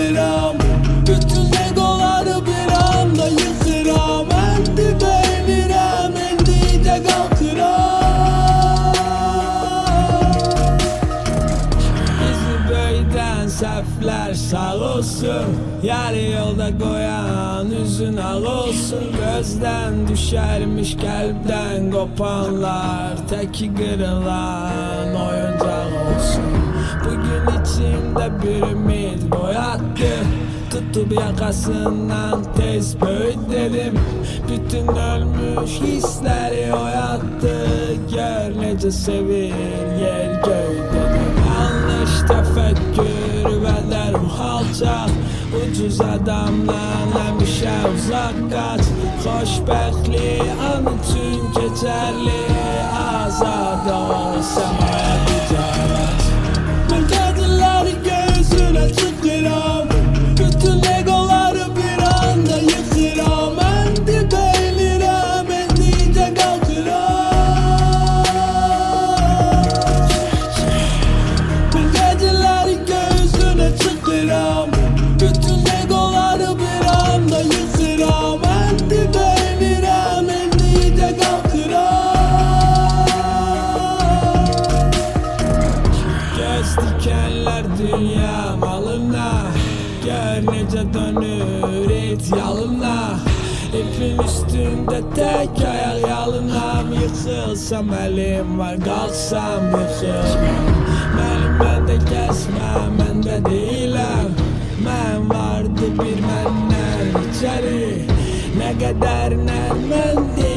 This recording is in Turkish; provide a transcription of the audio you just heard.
çıkıram. Bütün egoları bir anda yıkıram. Endi beynirəm, endi de kalkıram. Bizi böyüden səhvlər sağ olsun, yarı yolda koyan üzün ağ olsun. Gözden düşermiş kalpten kopanlar, teki kırılan oyuncak olsun. Bugün içimde bir ümit boyattı, tutup yakasından tez büyüt dedim. Bütün ölmüş hisleri oyattı, gör nece sevir yer göy dedim. Yanlış tefekkür ve ruh alçak, ucuz adamdan hemişe uzak kaç. Xoşbəxtlik an üçün keçərli, azad olsam hayat aç. Ben kadınları gözüne çıkıram. Bütün egoları bir anda yıkıram. Endi beynirəm, endi de kalkıram. Ben kadınları gözüne çıkıram. Bütün egoları bir anda yıkıram. Endi beynirəm, endi de kalkıram. Göz dikenler dünya malına, gör nece dönür et yalına. İpin üstünde tek ayak yalınam. Yıkılsam elim var, kalksam yıkılmam. Benim de kesmem, ben de değilim. Ben vardı bir menden içeri, ne kadar nermendi